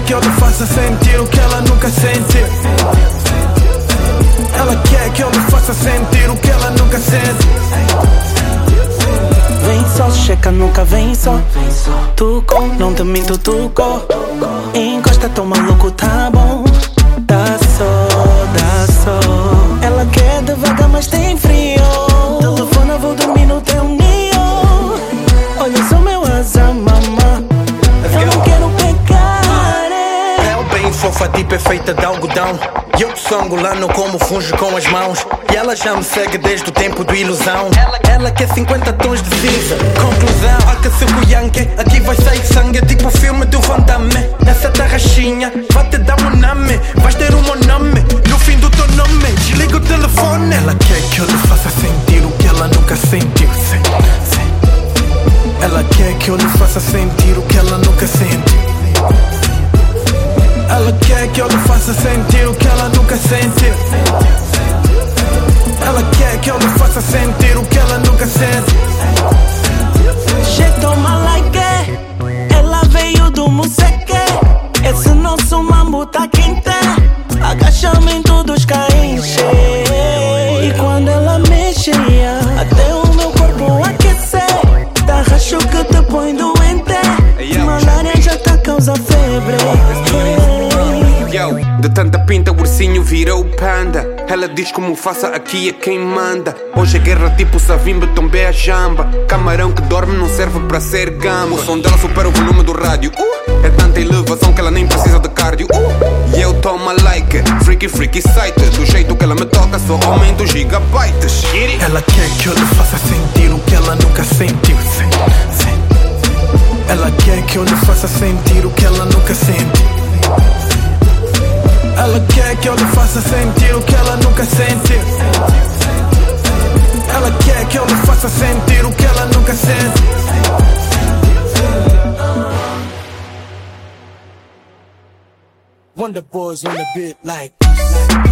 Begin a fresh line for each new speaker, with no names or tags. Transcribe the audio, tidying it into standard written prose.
que eu lhe faça sentir o que ela nunca sentiu. Ela quer que eu lhe faça sentir o que ela nunca sente.
Vem só, checa, nunca vem só. Tuco, não te minto, tuco. Encosta, tô maluco, tá bom. Dá só. Ela quer devagar, mas tem frio. Telefona, vou dormir no teu ninho. Olha só meu azar, mamá. Eu não quero pecar.
Ela bem fofa, tipo é feita de algodão. E eu sou angolano como funge com as mãos. E ela já me segue desde o tempo do ilusão. Ela quer 50 tons de cinza. Conclusão, aquece o Yankee. Aqui vai sair sangue, tipo o filme do Van Damme. Nessa tarraxinha, vai te dar um nome. Vais ter um nome no fim do teu nome. Desliga o telefone. Ela quer que eu lhe faça sentir o que ela nunca sentiu. Ela quer que eu lhe faça sentir o que ela nunca sentiu. Ela quer que eu lhe faça sentir o que ela nunca sentiu. Ela quer que eu lhe faça sentir o que ela nunca sente.
She toma like it. Ela veio do Museque. Esse nosso mambo tá quente. Agachamento dos cainches. E quando ela mexe, até o meu corpo aquece. Tá racho que te põe doente. Malária já tá causa febre.
De tanta pinta o ursinho virou panda. Ela diz como faça aqui é quem manda. Hoje é guerra tipo Savimbe, tombé a jamba. Camarão que dorme não serve para ser gamba. O som dela supera o volume do rádio. É tanta elevação que ela nem precisa de cardio. E eu toma like, freaky site. Do jeito que ela me toca só aumento gigabytes.
Ela quer que eu lhe faça sentir o que ela nunca sentiu. Ela quer que eu lhe faça sentir o que ela nunca sentiu. Ela quer que eu lhe faça sentir o que ela nunca sentiu. Ela quer que eu lhe faça sentir o que ela nunca sente. Wonder Boys on the beat like